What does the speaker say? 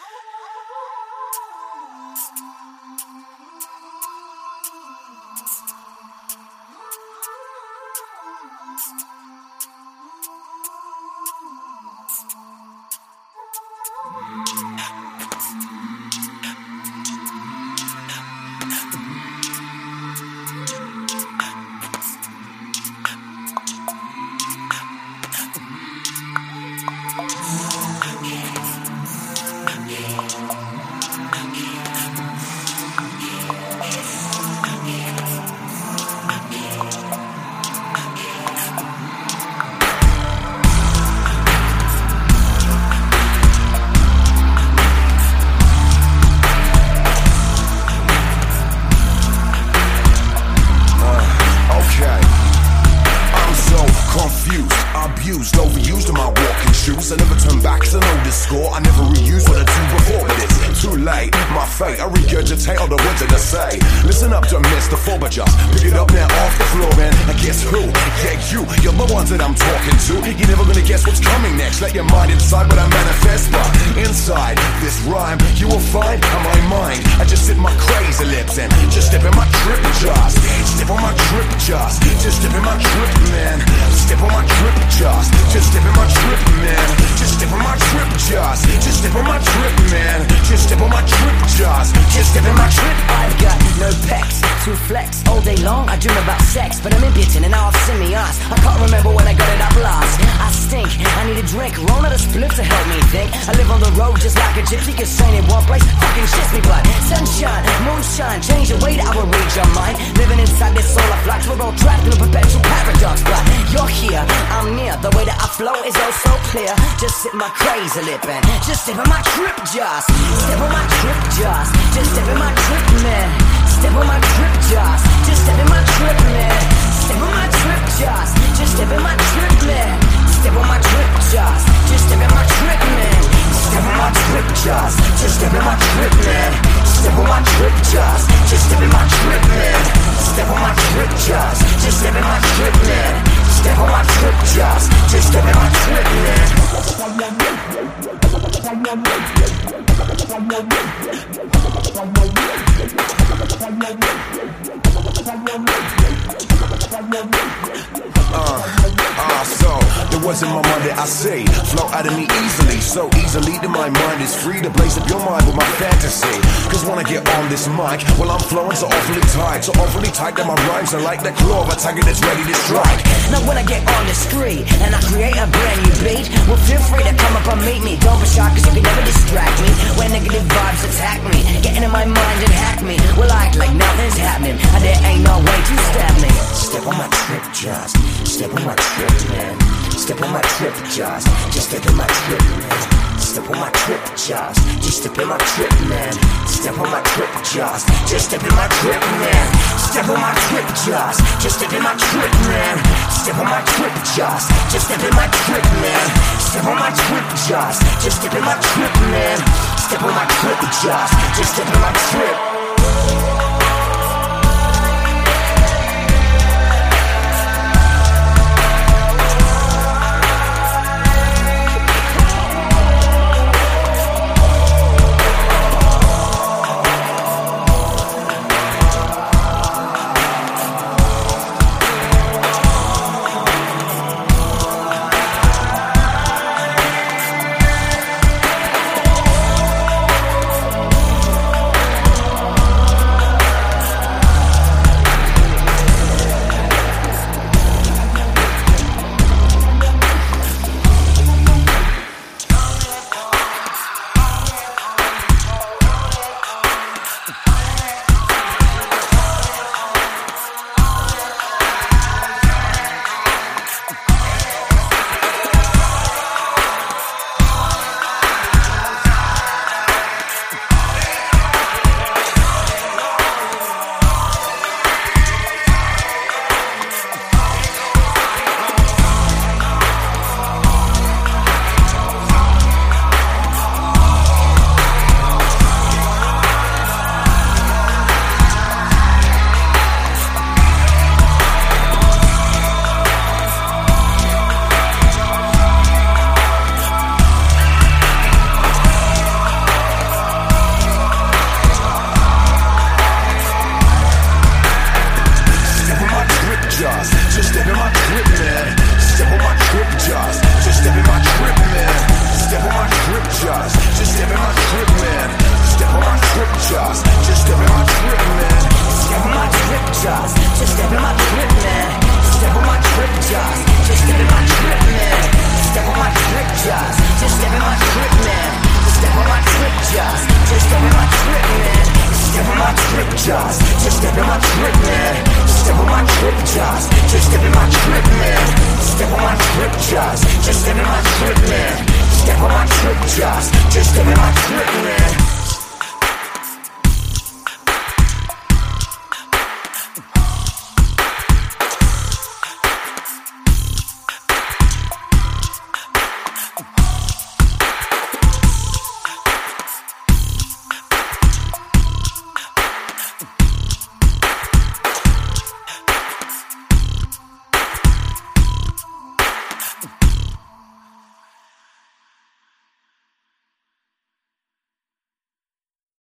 Overused in my walking shoes. I never turn back to know the score. I never reuse what I do before, but it's too late. My fate, I regurgitate all the words that I say. Listen up, don't miss the fall, but just pick it up now off the floor, man. And guess who? Yeah, you're the ones that I'm talking to. You're never gonna guess what's coming next. Let your mind inside what I manifest, but inside this rhyme, you will find on my mind. I just sit my crazy lips and just step in my trip, just step on my trip, just step in my trip, man. Step on my trip, just step in my trip, man. Just step on my trip, just step on my trip, man. Just step on my trip, just step in my trip. I've got no pecs to flex all day long. I dream about sex, but I'm impotent and now I've seen me ass. I can't remember when I got it up last. I stink, I need a drink, roll out a split to help me think. I live on the road just like a gypsy, cause staying in one place fucking shits me blood. Sunshine, moonshine, change the way that I will read your mind. Living inside this soul of flux, we're all trapped in a perpetual paradox. But you're here, I'm near, the way that I flow is all so clear. Just sit my crazy lip and just step on my trip, just step on my trip, just step in my trip, man. Step on my trip, just step in my trip, man. Step on my trip, just step in my trip, man. Step on my trip, just step in my trip, man. Step on my trip, just step in my trip, man. Step on my trip, just step in my trip, man. Step on my trip, just step in my trip, man. Step on my trip, just step in my trip, man. So the words in my mind that I say flow out of me easily, so easily that my mind is free to blaze up your mind with my fantasy. Cause when I get on this mic, well I'm flowing so awfully tight that my rhymes are like that claw of a tiger that's ready to strike. Now when I get on the street and I create a brand new beat, well feel free to come up and meet me. Don't be shy cause you can never distract me when negative vibes attack me. Get into my mind and hack me, well I act like nothing's happening and there ain't no way to stab me. Step on my trip, just step on my trip, man. Step on my trip, just step in my trip, man. Step on my trip, just step in my trip, man. Step on my trip, just step in my trip, man. Step on my trip, just step in my trip, man. Step on my trip, just step in my trip, man. Step on my trip, just step in my trip, man. Step on my trip, just step in my trip. just step in my trip, man. Step on my trip, just step in my trip, man. Step on my trip, just step in my trip, man. Step on my trip, just step in